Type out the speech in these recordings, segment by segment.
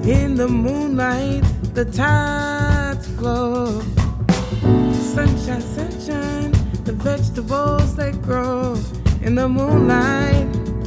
In the moonlight, the tides flow. Sunshine, sunshine, the vegetables they grow. In the moonlight,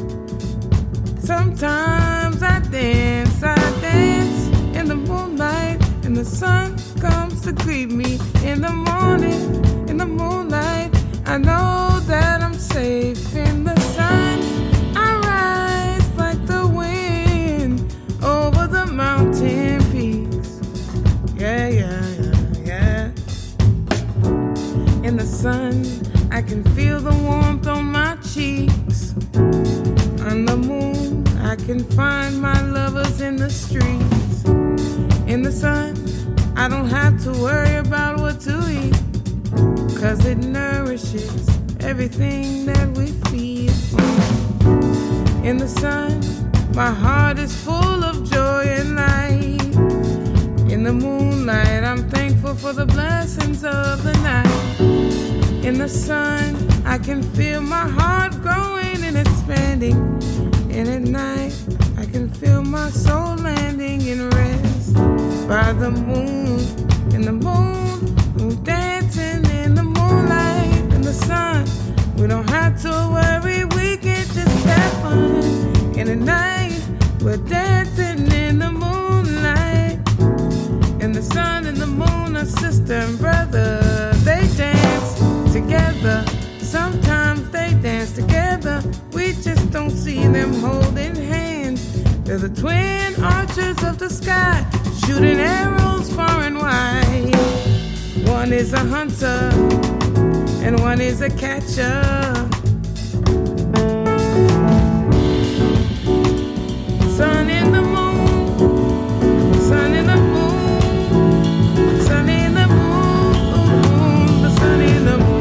sometimes I dance in the moonlight, and the sun comes to greet me. In the morning, in the moonlight, I know that I'm safe. In the sun, I rise like the wind over the mountain peaks. Yeah, yeah, yeah, yeah. In the sun, I can feel the warmth on my cheeks. On the moon, I can find my lovers in the streets. In the sun, I don't have to worry about what to eat, 'cause it nourishes everything that we feed. In the sun, my heart is full of joy and light. In the moonlight, I'm thankful for the blessings of the night. In the sun, I can feel my heart growing and expanding. And at night, I can feel my soul landing in rest. By the moon, in the moon, we're dancing in the moonlight. In the sun, we don't have to worry, we can just have fun. In the night, we're dancing in the moonlight. In the sun and the moon are sister and brother. They dance together. Sometimes they dance together. We just don't see them holding hands. They're the twin archers of the sky, shooting arrows far and wide. One is a hunter and one is a catcher. Sun in the moon, sun in the moon, sun in the moon, the sun in the moon.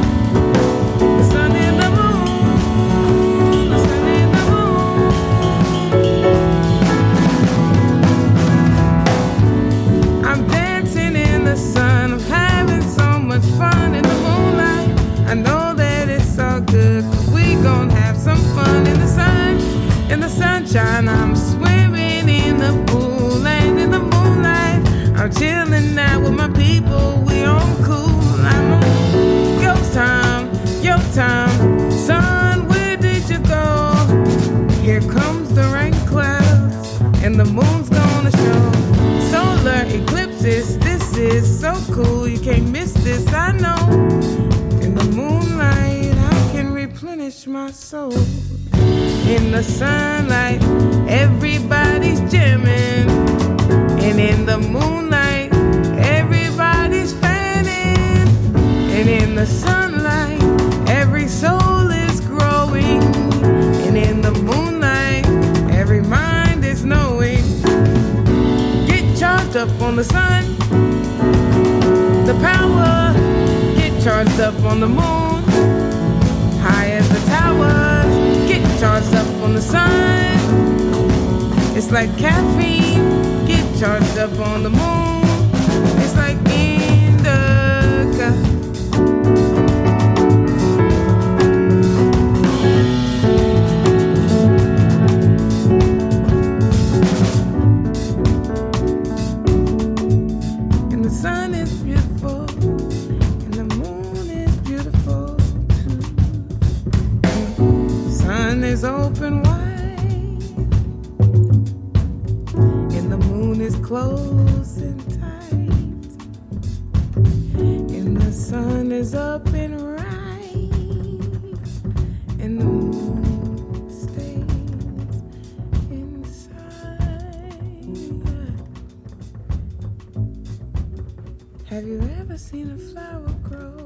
In the sunshine, I'm swimming in the pool, and in the moonlight, I'm chilling out with my people. We on cool. I'm on your time, your time. Son, where did you go? Here comes the rain clouds, and the moon's gonna show. Solar eclipses, this is so cool. You can't miss this, I know. In the moonlight, I can replenish my soul. In the sunlight, everybody's jamming. And in the moonlight, everybody's fanning. And in the sunlight, every soul is growing. And in the moonlight, every mind is knowing. Get charged up on the sun, the power. Get charged up on the moon, high as the towers. Get charged up on the sun. It's like caffeine. Get charged up on the moon. It's like indica. And the sun is beautiful, and the moon is beautiful too. Sun is open wide, and the moon is close and tight, and the sun is up and right, and the moon stays inside. Have you ever seen a flower grow?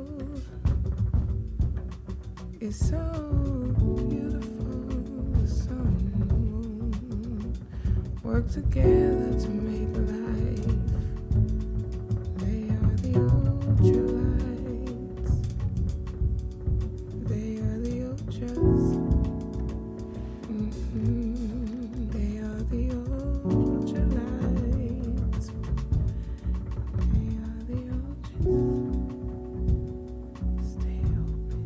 It's so beautiful. The sun and the moon work together to make life. They are the ultralights. They are the ultras. They are the ultralights. They are the ultras. Stay open.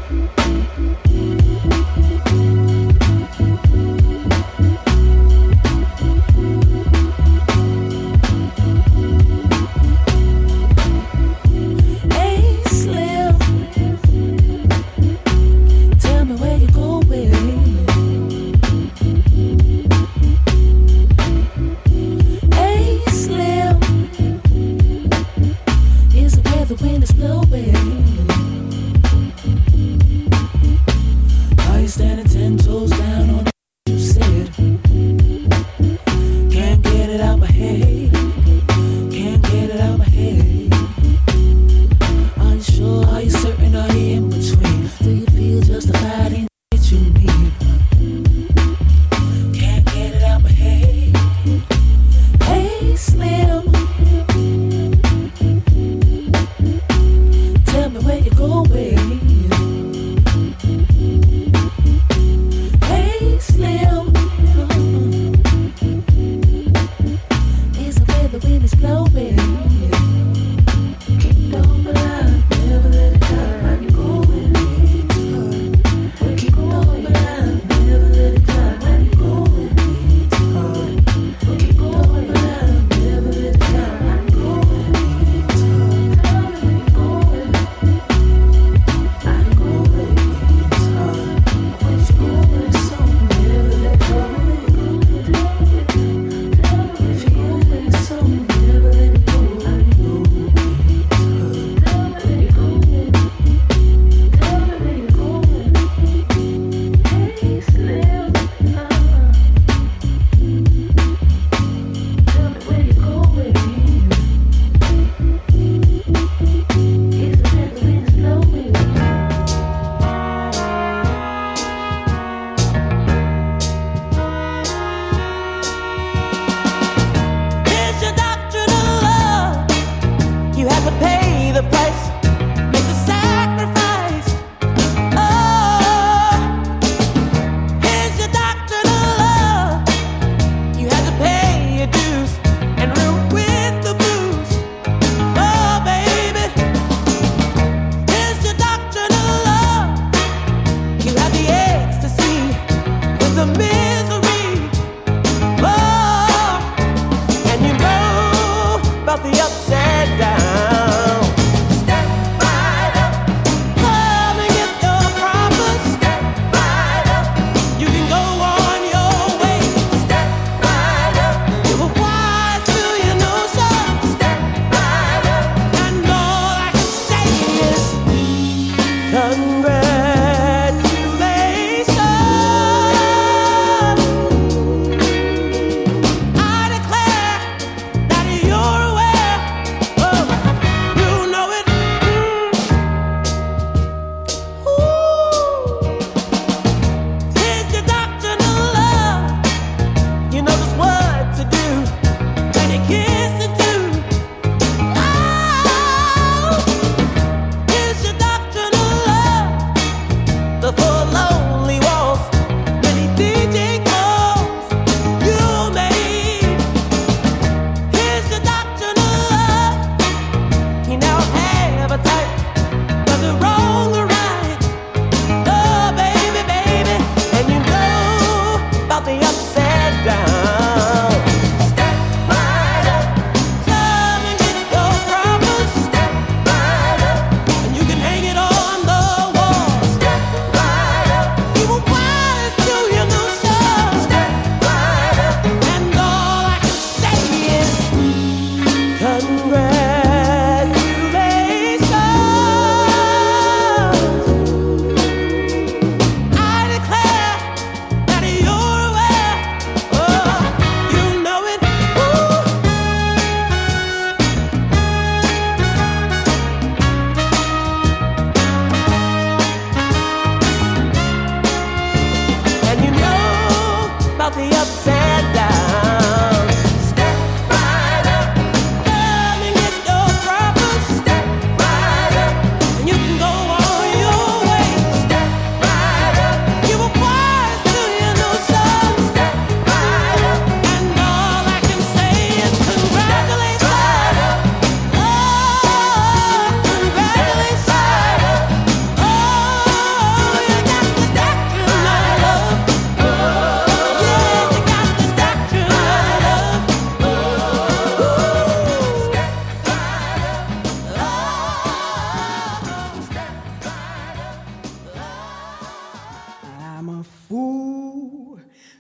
Tell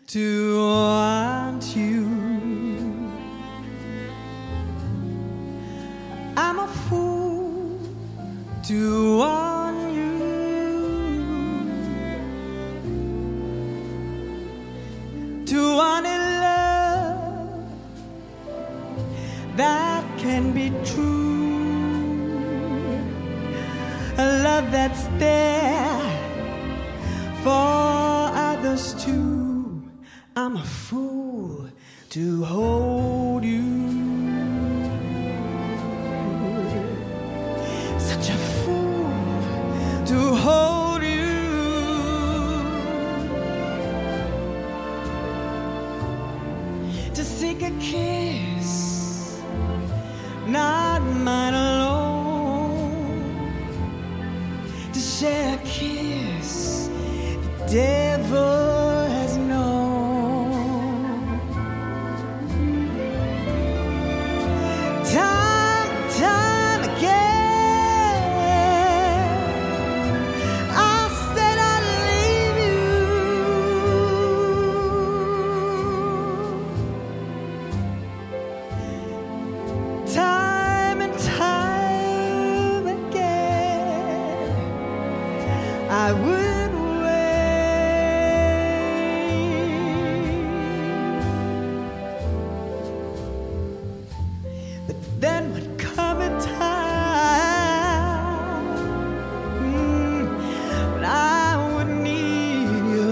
to want you. I'm a fool to want you. To want a love that can be true. A love that's there for others too. I'm a fool to hold you. Such a fool to hold you. To seek a kiss, not mine alone. To share a kiss the devil has known. Time again, I said I'd leave you. Time and time again, I would wait. But then would come a time when I would need you.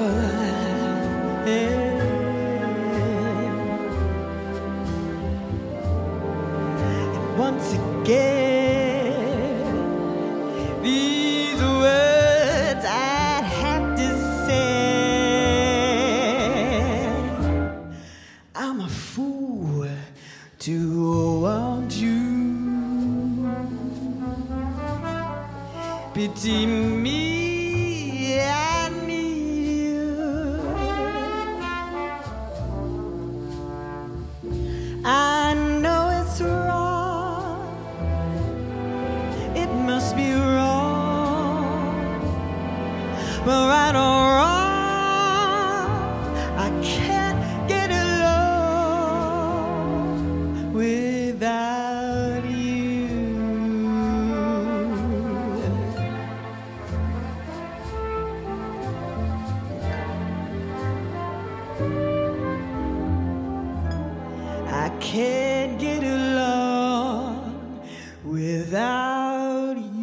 And once again, these words I'd have to say. I'm a fool to want you. Pity me, I need you. I know it's wrong. It must be wrong. But right or wrong, I can't get along without you. I can't get along without you.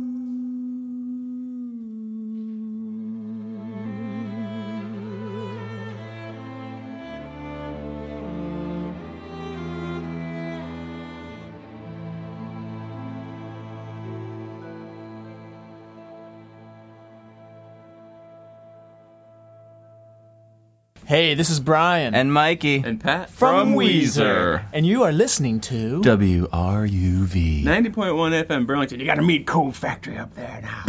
Hey, this is Brian. And Mikey. And Pat. from Weezer. And you are listening to WRUV. 90.1 FM Burlington. You got to meet Cold Factory up there now.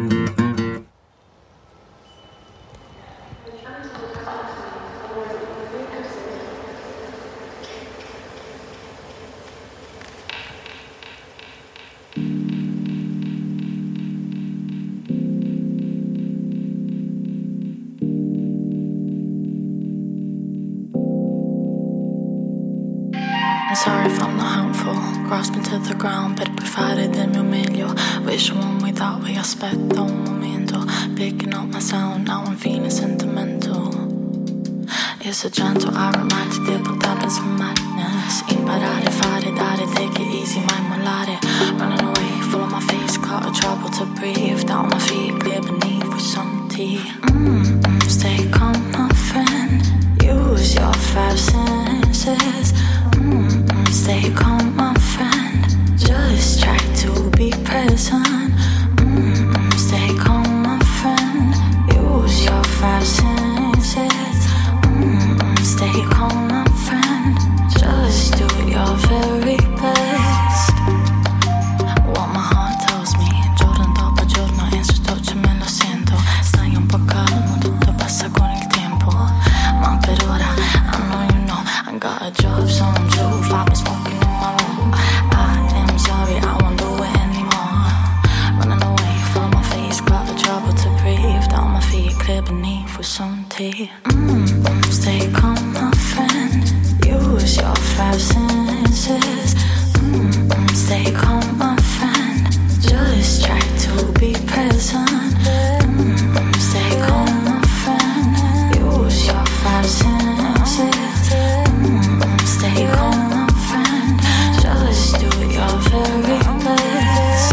Sorry if I'm not helpful, grasping to the ground per provare del mio meglio. Wish one without we aspetta un momento. Picking up my sound, now I'm feeling sentimental. It's a gentle aromatic dip tapping some madness. Imparare, fare, dare, take it easy, mai mollare. Running away, full of my face, caught a trouble to breathe. Down my feet, clear beneath with some tea. Stay calm, my friend. Use your five senses. Stay calm, my friend. Just try to be present. Stay calm, my friend. Use your five senses. Stay calm, my friend. Just do your very best. What my heart tells me, giorno dopo giorno, in sottoce me lo sento. Stai un po' calmo, tutto passa con il tempo. Ma per ora, I know you know, I got a job, so I'm due. I've been smoking in my room. I am sorry, I won't do it anymore. Running away from my face, got the trouble to breathe. Down my feet, clear beneath with some tea. stay calm, my friend. Use your five senses. Stay calm, my friend. Just try to be present. Stay calm, my friend. Use your five senses. Stay calm, my friend. Just do your very best.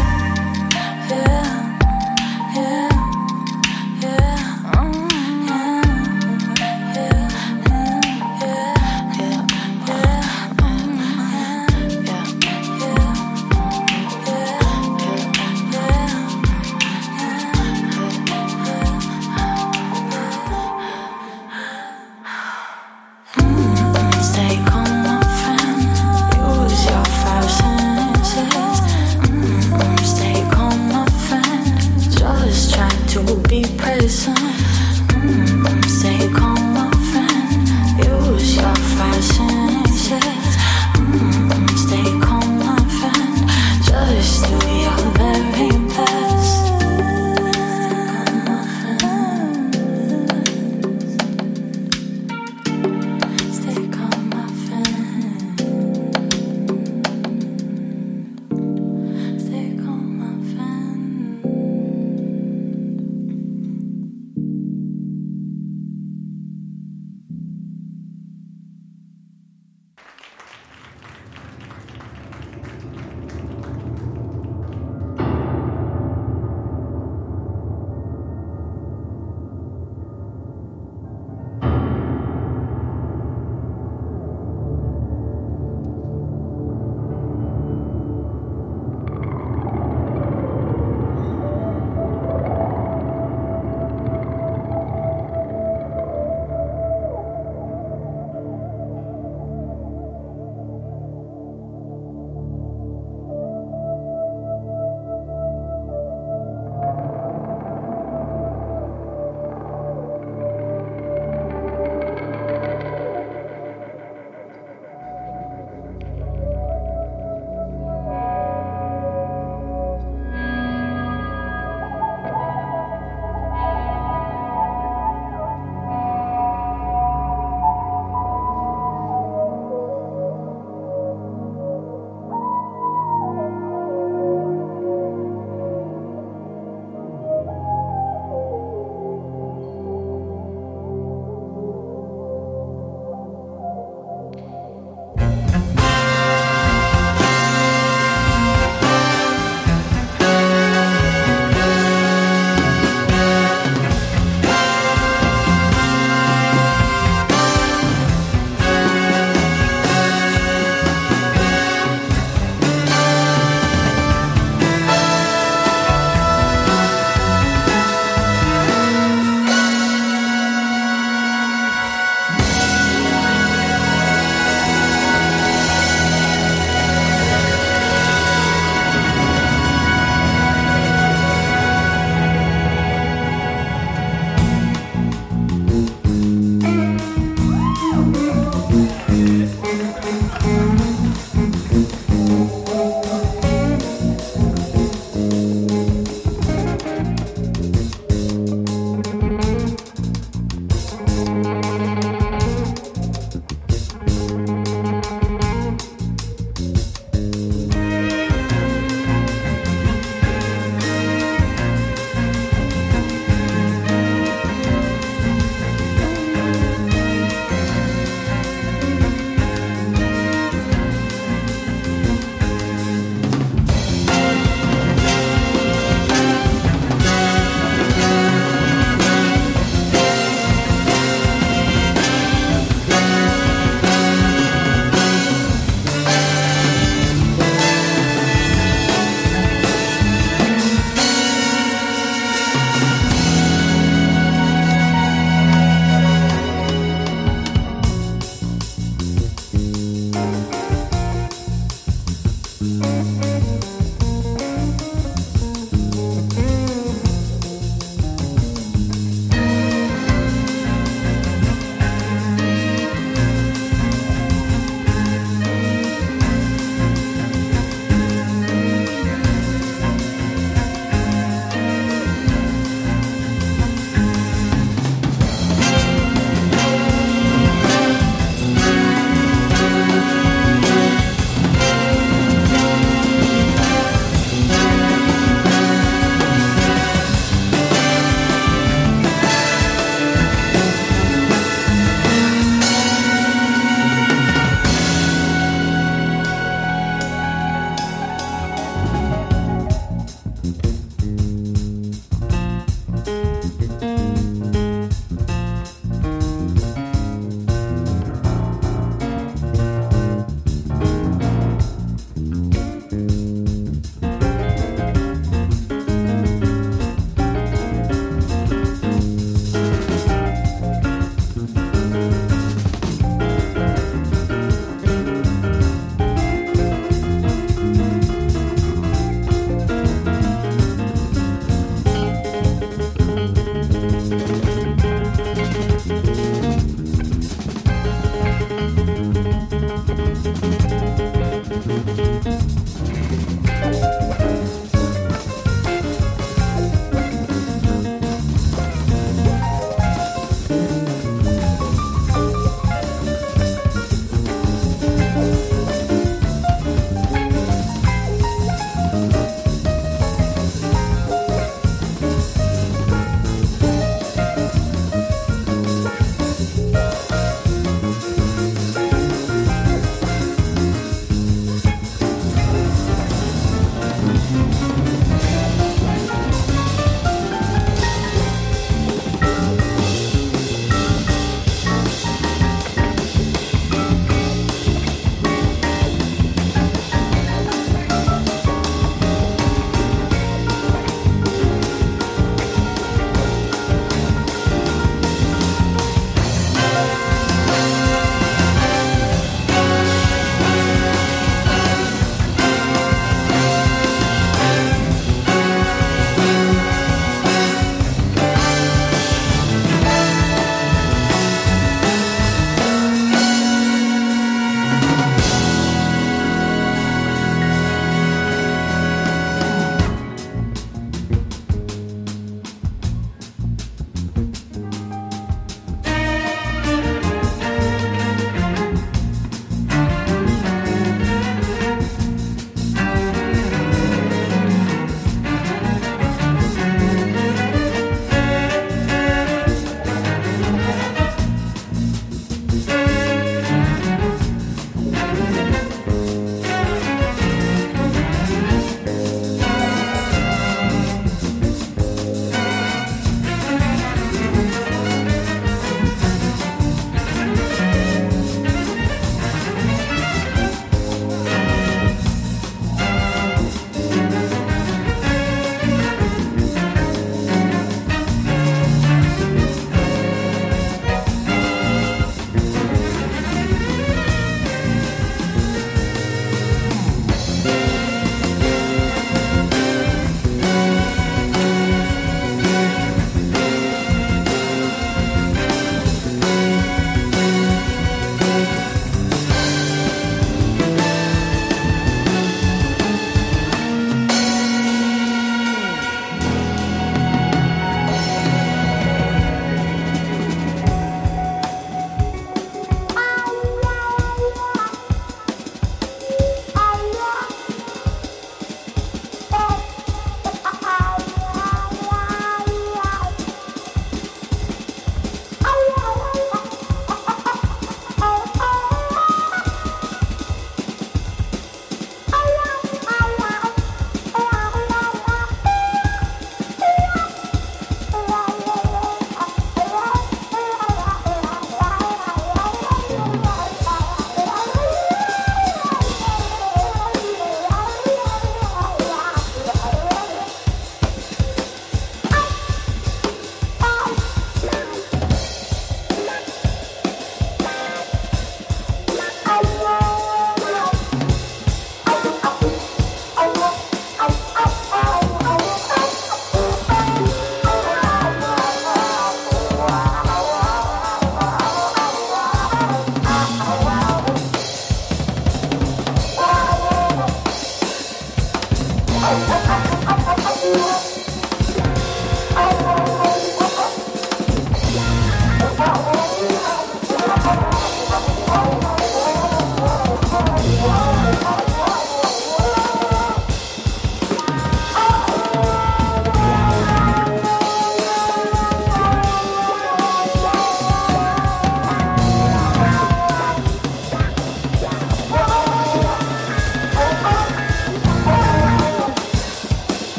Yeah.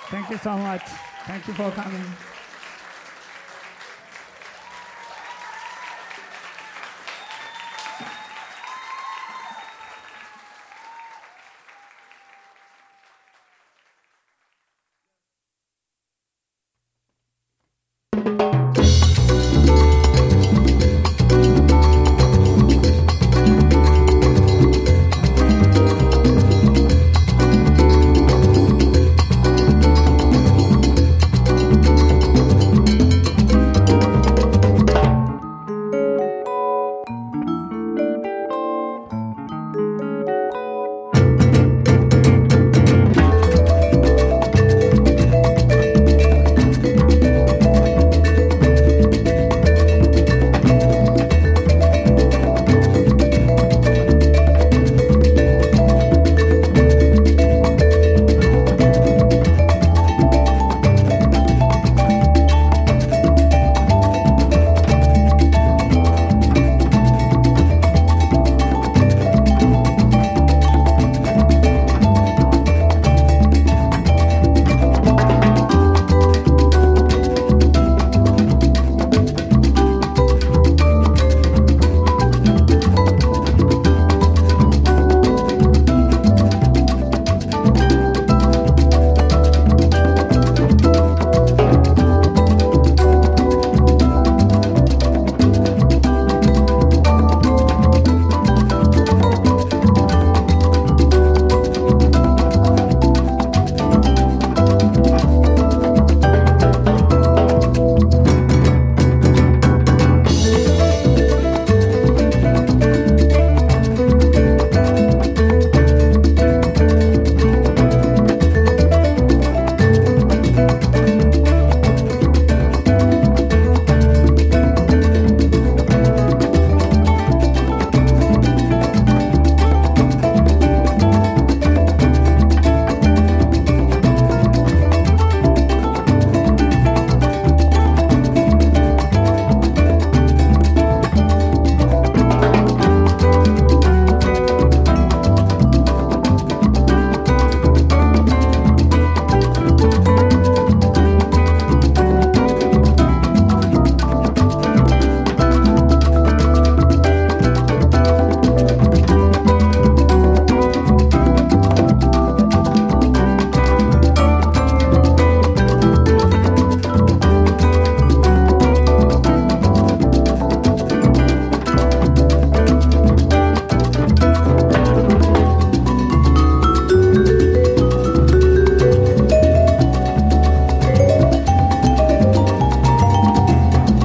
Thank you so much. Thank you for coming.